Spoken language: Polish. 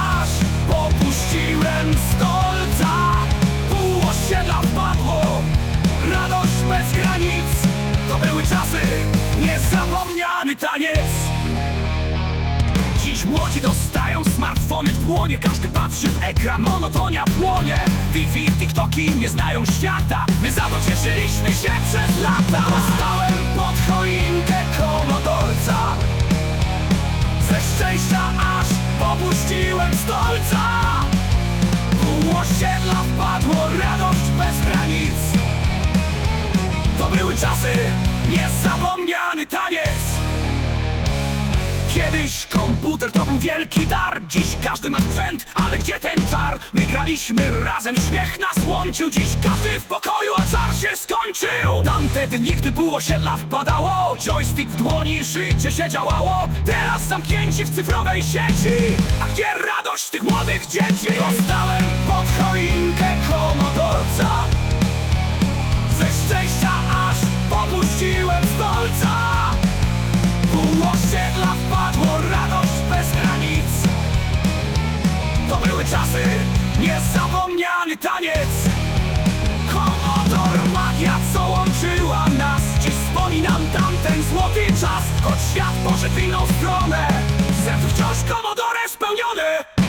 aż popuściłem stolca. Pół osiedla wpadło, radość bez granic. To były czasy, niezapomniany taniec. Dziś młodzi dostają smartfony w dłonie. Każdy patrzy w ekran, monotonia płonie. Wi-Fi, TikToki nie znają świata. My za to cieszyliśmy się przez lata. Dostałem pod choinkę komodorca. Ze szczęścia aż popuściłem stolca. Pół osiedla wpadło, radość bez granic. To były czasy, niezapomniany taniec. Kiedyś komputer to był wielki dar. Dziś każdy ma sprzęt, ale gdzie ten czar? My graliśmy razem, śmiech nas łączył. Dziś każdy w pokoju, a czar się skończył. Tamte dni, gdy pół osiedla wpadało, joystick w dłoni, życie się działało. Teraz zamknięci w cyfrowej sieci. A gdzie radość tych młodych dzieci? Dostałem pod choinkę komodorca. Ze szczęścia aż popuściłem stolca. Pół osiedla wpadło, radość bez granic. To były czasy, niezapomniany taniec. Komodor, magia, co łączyła nas. Dziś wspominam tamten złoty czas. Choć świat poszedł w inną stronę, w sercu wciąż komodorem spełniony.